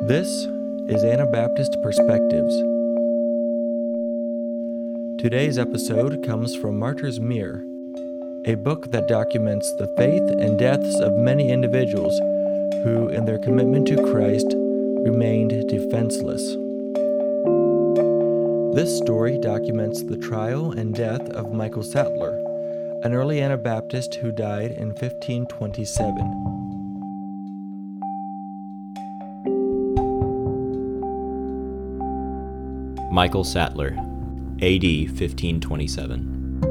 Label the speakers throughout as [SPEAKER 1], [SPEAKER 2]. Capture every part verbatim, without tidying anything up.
[SPEAKER 1] This is Anabaptist Perspectives. Today's episode comes from Martyr's Mirror, a book that documents the faith and deaths of many individuals who, in their commitment to Christ, remained defenseless. This story documents the trial and death of Michael Sattler, an early Anabaptist who died in fifteen twenty-seven.
[SPEAKER 2] Michael Sattler, A D fifteen twenty-seven.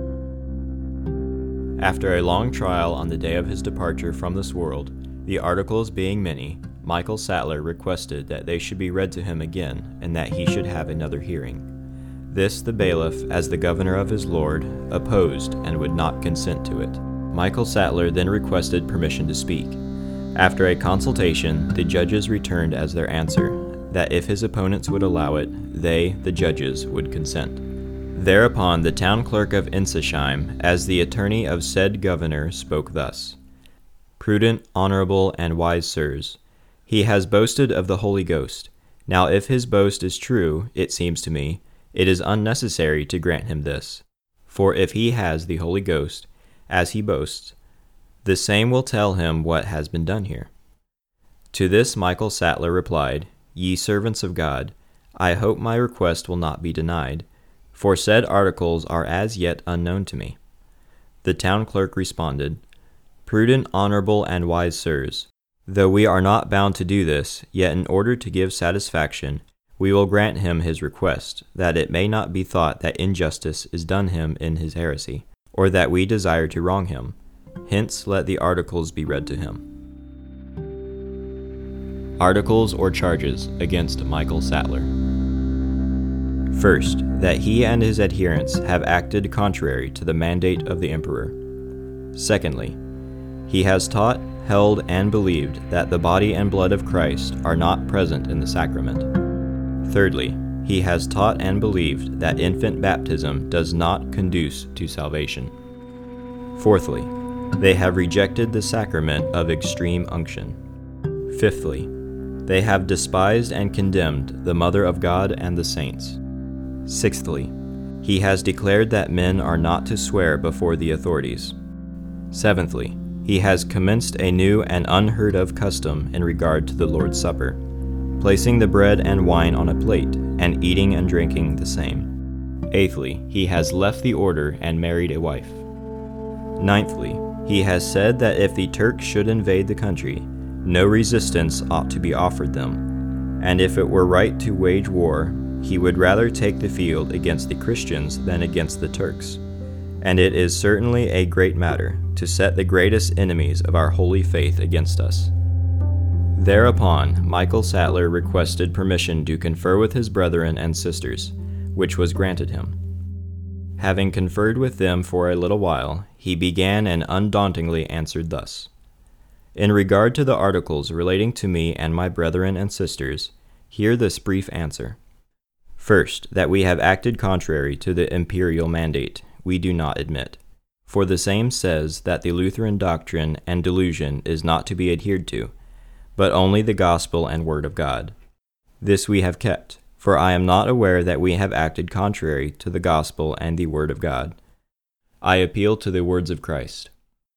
[SPEAKER 2] After a long trial on the day of his departure from this world, the articles being many, Michael Sattler requested that they should be read to him again, and that he should have another hearing. This the bailiff, as the governor of his lord, opposed and would not consent to it. Michael Sattler then requested permission to speak. After a consultation, the judges returned as their answer that if his opponents would allow it, they, the judges, would consent. Thereupon the town clerk of Ensisheim, as the attorney of said governor, spoke thus: Prudent, honorable, and wise sirs, he has boasted of the Holy Ghost. Now if his boast is true, it seems to me, it is unnecessary to grant him this. For if he has the Holy Ghost, as he boasts, the same will tell him what has been done here. To this Michael Sattler replied, Ye servants of God, I hope my request will not be denied, for said articles are as yet unknown to me. The town clerk responded, Prudent, honorable, and wise sirs, though we are not bound to do this, yet in order to give satisfaction, we will grant him his request, that it may not be thought that injustice is done him in his heresy, or that we desire to wrong him. Hence let the articles be read to him. Articles or charges against Michael Sattler. First, that he and his adherents have acted contrary to the mandate of the emperor. Secondly, he has taught, held, and believed that the body and blood of Christ are not present in the sacrament. Thirdly, he has taught and believed that infant baptism does not conduce to salvation. Fourthly, they have rejected the sacrament of extreme unction. Fifthly, they have despised and condemned the Mother of God and the saints. Sixthly, he has declared that men are not to swear before the authorities. Seventhly, he has commenced a new and unheard of custom in regard to the Lord's Supper, placing the bread and wine on a plate, and eating and drinking the same. Eighthly, he has left the order and married a wife. Ninthly, he has said that if the Turks should invade the country, no resistance ought to be offered them, and if it were right to wage war, he would rather take the field against the Christians than against the Turks. And it is certainly a great matter to set the greatest enemies of our holy faith against us. Thereupon Michael Sattler requested permission to confer with his brethren and sisters, which was granted him. Having conferred with them for a little while, he began and undauntingly answered thus: In regard to the articles relating to me and my brethren and sisters, hear this brief answer. First, that we have acted contrary to the imperial mandate, we do not admit. For the same says that the Lutheran doctrine and delusion is not to be adhered to, but only the gospel and word of God. This we have kept, for I am not aware that we have acted contrary to the gospel and the word of God. I appeal to the words of Christ.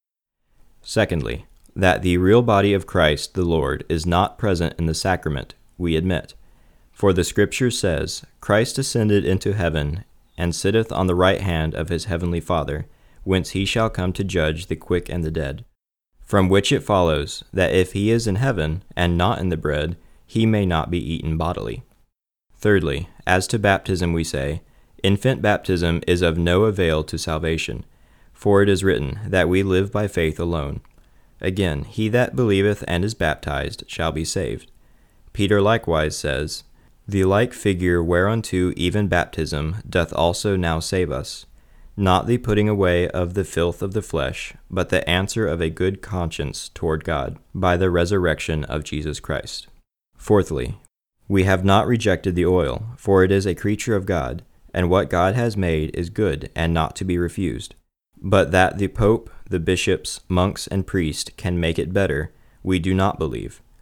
[SPEAKER 2] Secondly, that the real body of Christ the Lord is not present in the sacrament, we admit. For the Scripture says, Christ ascended into heaven, and sitteth on the right hand of his heavenly Father, whence he shall come to judge the quick and the dead. From which it follows, that if he is in heaven, and not in the bread, he may not be eaten bodily. Thirdly, as to baptism we say, infant baptism is of no avail to salvation, for it is written, that we live by faith alone. Again, he that believeth and is baptized shall be saved. Peter likewise says, The like figure whereunto even baptism doth also now save us, not the putting away of the filth of the flesh, but the answer of a good conscience toward God, by the resurrection of Jesus Christ. Fourthly, we have not rejected the oil, for it is a creature of God, and what God has made is good and not to be refused. But that the Pope, the bishops, monks, and priests can make it better, we do not believe.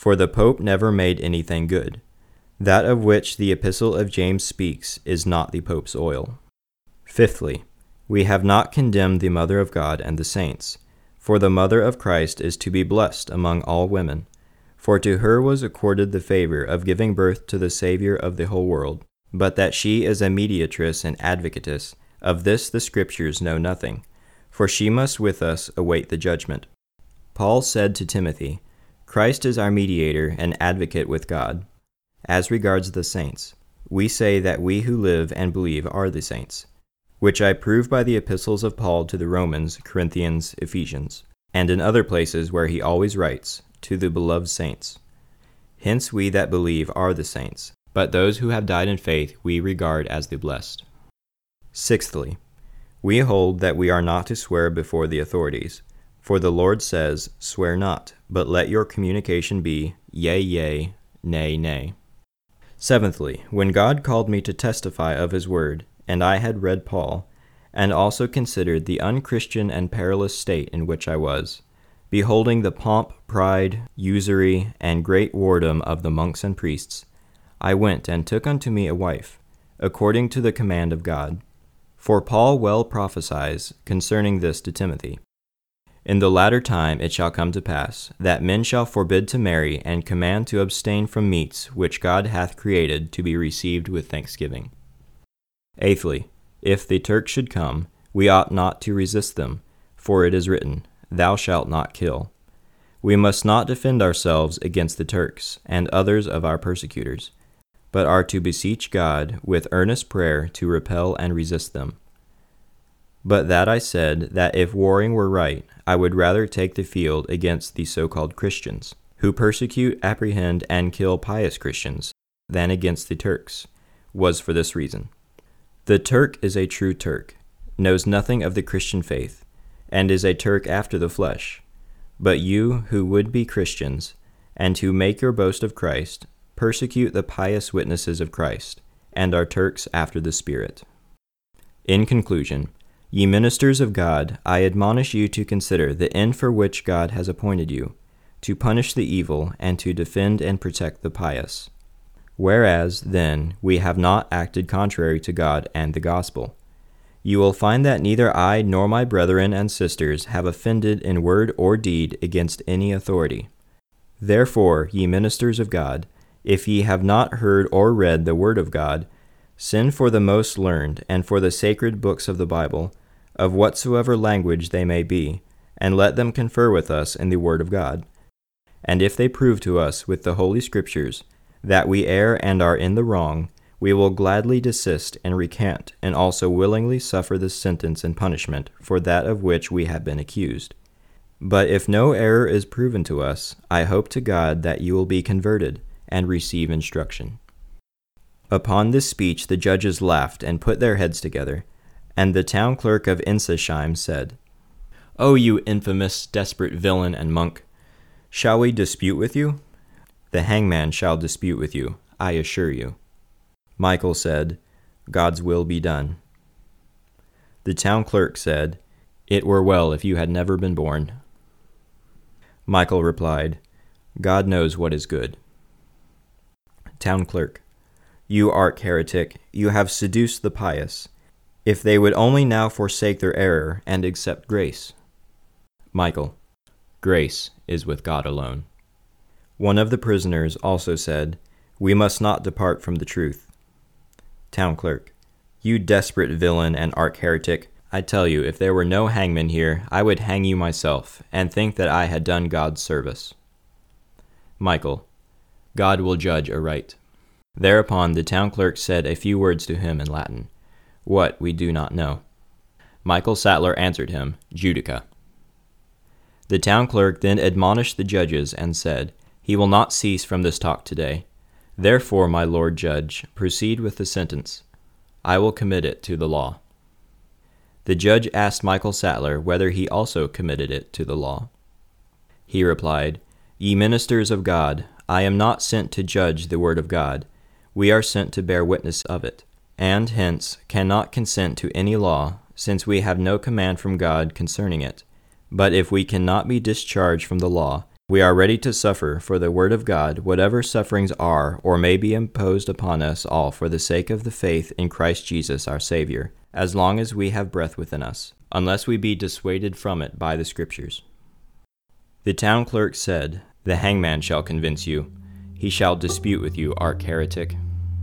[SPEAKER 2] For the Pope never made anything good. That of which the Epistle of James speaks is not the Pope's oil. Fifthly, we have not condemned the Mother of God and the saints, for the Mother of Christ is to be blessed among all women, for to her was accorded the favor of giving birth to the Savior of the whole world. But that she is a mediatress and advocatess, of this the Scriptures know nothing, for she must with us await the judgment. Paul said to Timothy, Christ is our mediator and advocate with God. As regards the saints, we say that we who live and believe are the saints, which I prove by the epistles of Paul to the Romans, Corinthians, Ephesians, and in other places where he always writes, to the beloved saints. Hence we that believe are the saints, but those who have died in faith we regard as the blessed. Sixthly, we hold that we are not to swear before the authorities, for the Lord says, Swear not, but let your communication be, yea, yea, nay, nay. Seventhly, when God called me to testify of his word, and I had read Paul, and also considered the unchristian and perilous state in which I was, beholding the pomp, pride, usury, and great whoredom of the monks and priests, I went and took unto me a wife, according to the command of God. For Paul well prophesies concerning this to Timothy. In the latter time it shall come to pass, that men shall forbid to marry, and command to abstain from meats which God hath created to be received with thanksgiving. Eighthly, if the Turks should come, we ought not to resist them, for it is written, Thou shalt not kill. We must not defend ourselves against the Turks, and others of our persecutors, but are to beseech God with earnest prayer to repel and resist them. But that I said, that if warring were right, I would rather take the field against the so-called Christians, who persecute, apprehend, and kill pious Christians, than against the Turks, was for this reason. The Turk is a true Turk, knows nothing of the Christian faith, and is a Turk after the flesh. But you, who would be Christians, and who make your boast of Christ, persecute the pious witnesses of Christ, and are Turks after the Spirit. In conclusion, ye ministers of God, I admonish you to consider the end for which God has appointed you, to punish the evil, and to defend and protect the pious. Whereas, then, we have not acted contrary to God and the gospel, you will find that neither I nor my brethren and sisters have offended in word or deed against any authority. Therefore, ye ministers of God, if ye have not heard or read the word of God, send for the most learned, and for the sacred books of the Bible, of whatsoever language they may be, and let them confer with us in the word of God. And if they prove to us with the Holy Scriptures that we err and are in the wrong, we will gladly desist and recant, and also willingly suffer the sentence and punishment for that of which we have been accused. But if no error is proven to us, I hope to God that you will be converted, and receive instruction. Upon this speech the judges laughed and put their heads together, and the town clerk of Ensisheim said, O you infamous, desperate villain and monk, shall we dispute with you? The hangman shall dispute with you, I assure you. Michael said, God's will be done. The town clerk said, It were well if you had never been born. Michael replied, God knows what is good. Town clerk, you arch heretic, you have seduced the pious. If they would only now forsake their error and accept grace. Michael, grace is with God alone. One of the prisoners also said, We must not depart from the truth. Town clerk, you desperate villain and arch heretic, I tell you, if there were no hangman here, I would hang you myself, and think that I had done God's service. Michael, God will judge aright. Thereupon the town clerk said a few words to him in Latin, what we do not know. Michael Sattler answered him, Judica. The town clerk then admonished the judges and said, He will not cease from this talk today. Therefore, my lord judge, proceed with the sentence. I will commit it to the law. The judge asked Michael Sattler whether he also committed it to the law. He replied, Ye ministers of God, I am not sent to judge the word of God. We are sent to bear witness of it, and hence cannot consent to any law, since we have no command from God concerning it. But if we cannot be discharged from the law, We are ready to suffer for the word of God, whatever sufferings are or may be imposed upon us all for the sake of the faith in Christ Jesus our Savior, as long as we have breath within us, unless we be dissuaded from it by the Scriptures. The town clerk said, "The hangman shall convince you. He shall dispute with you, arch heretic."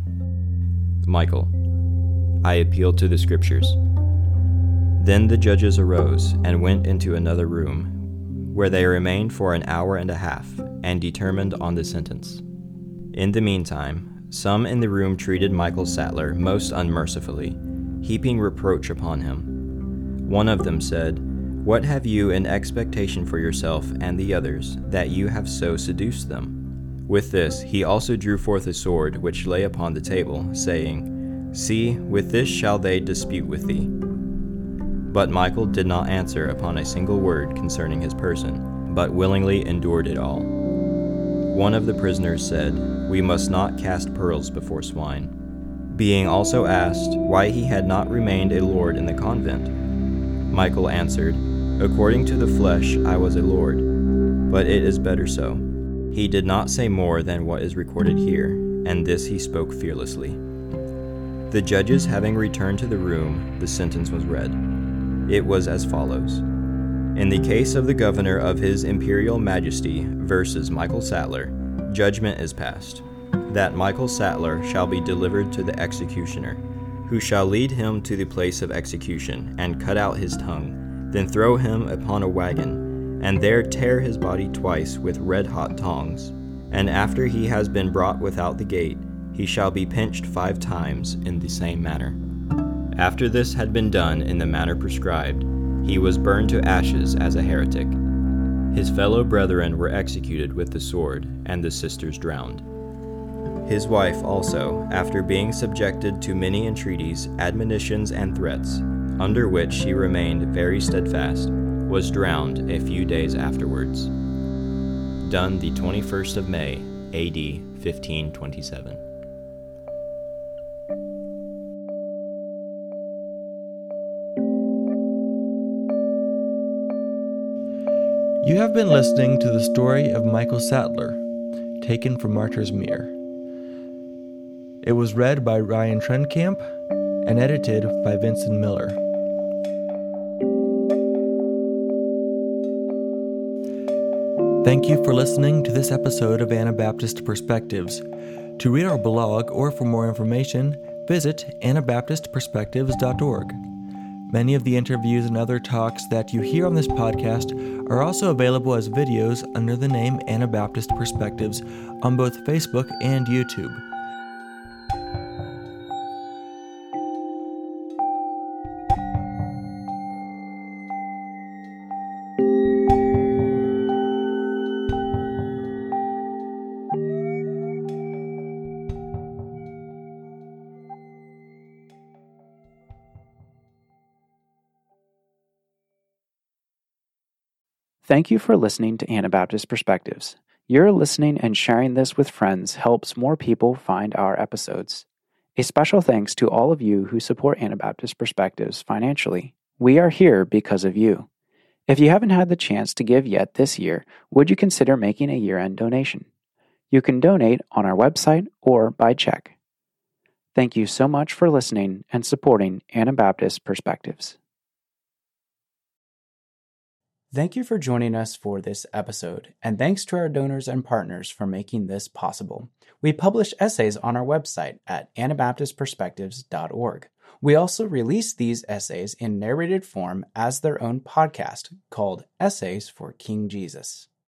[SPEAKER 2] Michael, I appeal to the Scriptures. Then the judges arose and went into another room, where they remained for an hour and a half, and determined on the sentence. In the meantime, some in the room treated Michael Sattler most unmercifully, heaping reproach upon him. One of them said, "What have you in expectation for yourself and the others, that you have so seduced them?" With this he also drew forth a sword which lay upon the table, saying, "See, with this shall they dispute with thee." But Michael did not answer upon a single word concerning his person, but willingly endured it all. One of the prisoners said, "We must not cast pearls before swine." Being also asked why he had not remained a lord in the convent, Michael answered, "According to the flesh I was a lord, but it is better so." He did not say more than what is recorded here, and this he spoke fearlessly. The judges having returned to the room, the sentence was read. It was as follows. In the case of the governor of His Imperial Majesty versus Michael Sattler, judgment is passed, that Michael Sattler shall be delivered to the executioner, who shall lead him to the place of execution, and cut out his tongue, then throw him upon a wagon, and there tear his body twice with red-hot tongs. And after he has been brought without the gate, he shall be pinched five times in the same manner. After this had been done in the manner prescribed, he was burned to ashes as a heretic. His fellow brethren were executed with the sword, and the sisters drowned. His wife also, after being subjected to many entreaties, admonitions, and threats, under which she remained very steadfast, was drowned a few days afterwards. Done the twenty-first of May, A D fifteen twenty-seven.
[SPEAKER 1] You have been listening to the story of Michael Sattler, taken from Martyr's Mere. It was read by Ryan Trenkamp and edited by Vincent Miller. Thank you for listening to this episode of Anabaptist Perspectives. To read our blog or for more information, visit anabaptist perspectives dot org. Many of the interviews and other talks that you hear on this podcast are also available as videos under the name Anabaptist Perspectives on both Facebook and YouTube.
[SPEAKER 3] Thank you for listening to Anabaptist Perspectives. Your listening and sharing this with friends helps more people find our episodes. A special thanks to all of you who support Anabaptist Perspectives financially. We are here because of you. If you haven't had the chance to give yet this year, would you consider making a year-end donation? You can donate on our website or by check. Thank you so much for listening and supporting Anabaptist Perspectives. Thank you for joining us for this episode, and thanks to our donors and partners for making this possible. We publish essays on our website at anabaptist perspectives dot org. We also release these essays in narrated form as their own podcast called Essays for King Jesus.